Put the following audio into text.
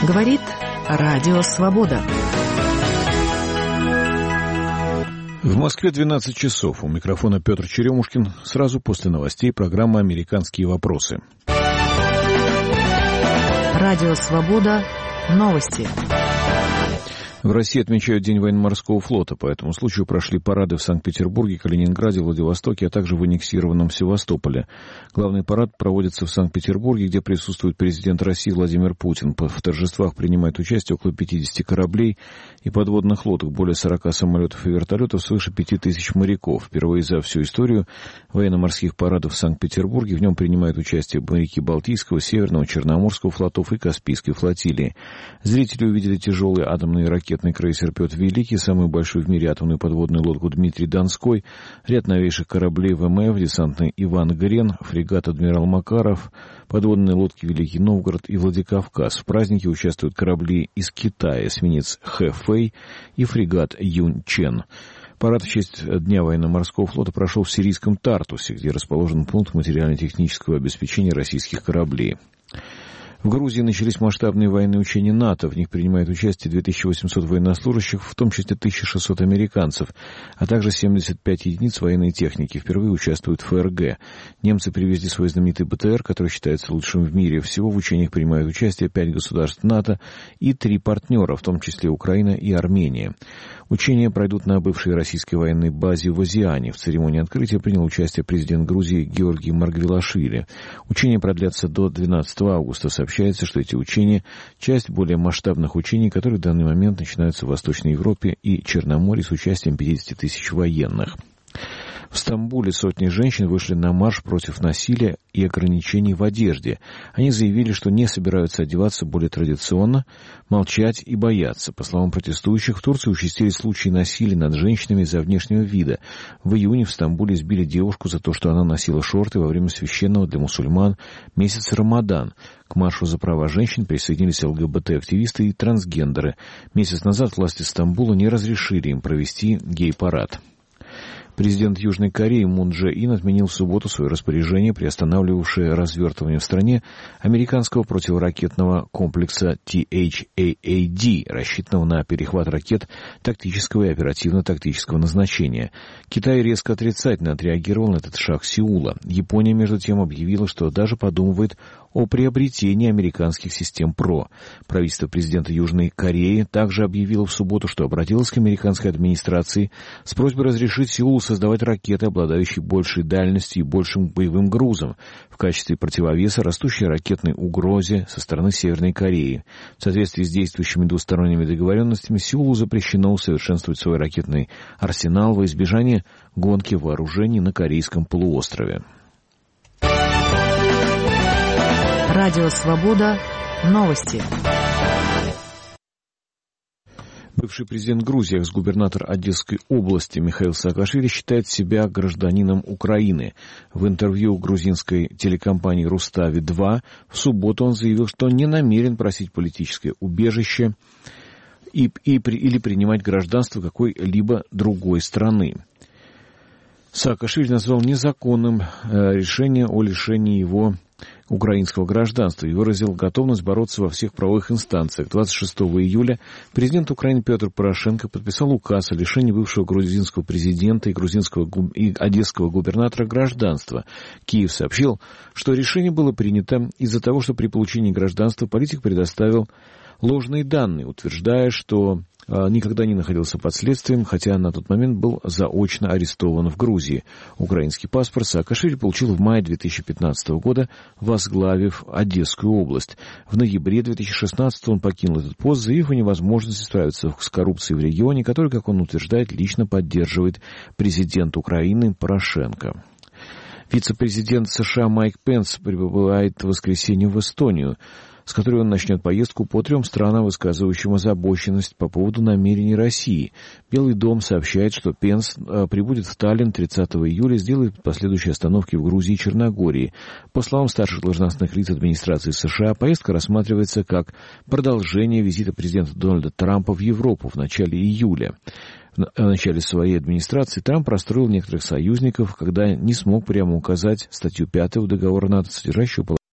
Говорит Радио Свобода. В Москве 12 часов. У микрофона Петр Черемушкин. Сразу после новостей программа «Американские вопросы». Радио Свобода. Новости. В России отмечают День военно-морского флота. По этому случаю прошли парады в Санкт-Петербурге, Калининграде, Владивостоке, а также в аннексированном Севастополе. Главный парад проводится в Санкт-Петербурге, где присутствует президент России Владимир Путин. В торжествах принимает участие около 50 кораблей и подводных лодок, более 40 самолетов и вертолетов, свыше 5000 моряков. Впервые за всю историю военно-морских парадов в Санкт-Петербурге в нем принимают участие моряки Балтийского, Северного, Черноморского флотов и Каспийской флотилии. Зрители увидели тяжелые атомные ракетный крейсер «Петр Великий», самую большую в мире атомную подводную лодку «Дмитрий Донской», ряд новейших кораблей ВМФ, десантный «Иван Грен», фрегат «Адмирал Макаров», подводные лодки «Великий Новгород» и «Владикавказ». В празднике участвуют корабли из Китая, эсминец «Хэ Фэй» и фрегат «Юнь Чен». Парад в честь Дня военно-морского флота прошел в сирийском Тартусе, где расположен пункт материально-технического обеспечения российских кораблей. В Грузии начались масштабные военные учения НАТО. В них принимает участие 2800 военнослужащих, в том числе 1600 американцев, а также 75 единиц военной техники. Впервые участвуют в ФРГ. Немцы привезли свой знаменитый БТР, который считается лучшим в мире. Всего в учениях принимают участие 5 государств НАТО и 3 партнера, в том числе Украина и Армения. Учения пройдут на бывшей российской военной базе в Азиане. В церемонии открытия принял участие президент Грузии Георгий Маргвелашвили. Учения продлятся до 12 августа. Сообщается, что эти учения – часть более масштабных учений, которые в данный момент начинаются в Восточной Европе и Черноморье с участием 50 тысяч военных. В Стамбуле сотни женщин вышли на марш против насилия и ограничений в одежде. Они заявили, что не собираются одеваться более традиционно, молчать и бояться. По словам протестующих, в Турции участились случаи насилия над женщинами из-за внешнего вида. В июне в Стамбуле избили девушку за то, что она носила шорты во время священного для мусульман месяца Рамадан. К маршу за права женщин присоединились ЛГБТ-активисты и трансгендеры. Месяц назад власти Стамбула не разрешили им провести гей-парад. Президент Южной Кореи Мун Чжэ Ин отменил в субботу свое распоряжение, приостанавливавшее развертывание в стране американского противоракетного комплекса THAAD, рассчитанного на перехват ракет тактического и оперативно-тактического назначения. Китай резко отрицательно отреагировал на этот шаг Сеула. Япония, между тем, объявила, что даже подумывает о приобретении американских систем ПРО. Правительство президента Южной Кореи также объявило в субботу, что обратилось к американской администрации с просьбой разрешить Сеулу создавать ракеты, обладающие большей дальностью и большим боевым грузом, в качестве противовеса растущей ракетной угрозе со стороны Северной Кореи. В соответствии с действующими двусторонними договоренностями Сеулу запрещено усовершенствовать свой ракетный арсенал во избежание гонки вооружений на Корейском полуострове. Радио Свобода. Новости. Бывший президент Грузии, экс-губернатор Одесской области Михаил Саакашвили считает себя гражданином Украины. В интервью грузинской телекомпании «Рустави-2» в субботу он заявил, что не намерен просить политическое убежище или принимать гражданство какой-либо другой страны. Саакашвили назвал незаконным решение о лишении его украинского гражданства и выразил готовность бороться во всех правовых инстанциях. 26 июля президент Украины Петр Порошенко подписал указ о лишении бывшего грузинского президента и одесского губернатора гражданства. Киев сообщил, что решение было принято из-за того, что при получении гражданства политик предоставил ложные данные, утверждая, что никогда не находился под следствием, хотя на тот момент был заочно арестован в Грузии. Украинский паспорт Саакашвили получил в мае 2015 года, возглавив Одесскую область. В ноябре 2016 он покинул этот пост, заявив о невозможности справиться с коррупцией в регионе, который, как он утверждает, лично поддерживает президент Украины Порошенко. Вице-президент США Майк Пенс прибывает в воскресенье в Эстонию, с которой он начнет поездку по 3 странам, высказывающим озабоченность по поводу намерений России. Белый дом сообщает, что Пенс прибудет в Таллин 30 июля и сделает последующие остановки в Грузии и Черногории. По словам старших должностных лиц администрации США, поездка рассматривается как продолжение визита президента Дональда Трампа в Европу в начале июля. В начале своей администрации Трамп расстроил некоторых союзников, когда не смог прямо указать статью 5 договора НАТО, содержащую